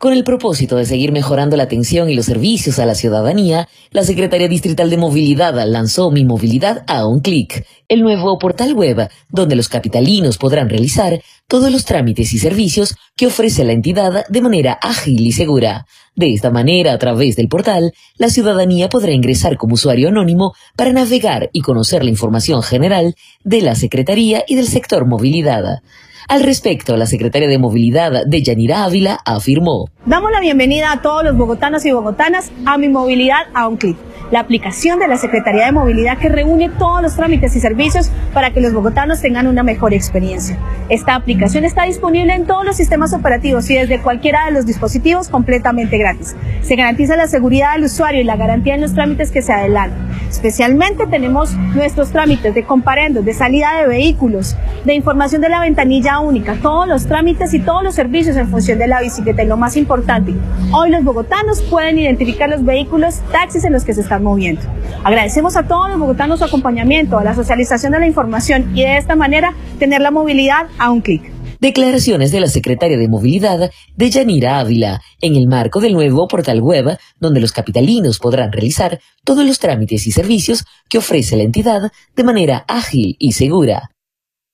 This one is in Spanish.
Con el propósito de seguir mejorando la atención y los servicios a la ciudadanía, la Secretaría Distrital de Movilidad lanzó Mi Movilidad a un clic, el nuevo portal web donde los capitalinos podrán realizar todos los trámites y servicios que ofrece la entidad de manera ágil y segura. De esta manera, a través del portal, la ciudadanía podrá ingresar como usuario anónimo para navegar y conocer la información general de la Secretaría y del sector movilidad. Al respecto, la secretaria de Movilidad, Deyanira Ávila, afirmó: damos la bienvenida a todos los bogotanos y bogotanas a Mi Movilidad a un clic, la aplicación de la Secretaría de Movilidad que reúne todos los trámites y servicios para que los bogotanos tengan una mejor experiencia. Esta aplicación está disponible en todos los sistemas operativos y desde cualquiera de los dispositivos completamente gratis. Se garantiza la seguridad del usuario y la garantía en los trámites que se adelantan. Especialmente tenemos nuestros trámites de comparendos, de salida de vehículos, de información de la ventanilla única, todos los trámites y todos los servicios en función de la bicicleta. Y lo más importante, hoy los bogotanos pueden identificar los vehículos, taxis en los que se están moviendo. Agradecemos a todos los bogotanos su acompañamiento, a la socialización de la información y de esta manera tener la movilidad a un clic. Declaraciones de la secretaria de Movilidad, Deyanira Ávila, en el marco del nuevo portal web donde los capitalinos podrán realizar todos los trámites y servicios que ofrece la entidad de manera ágil y segura.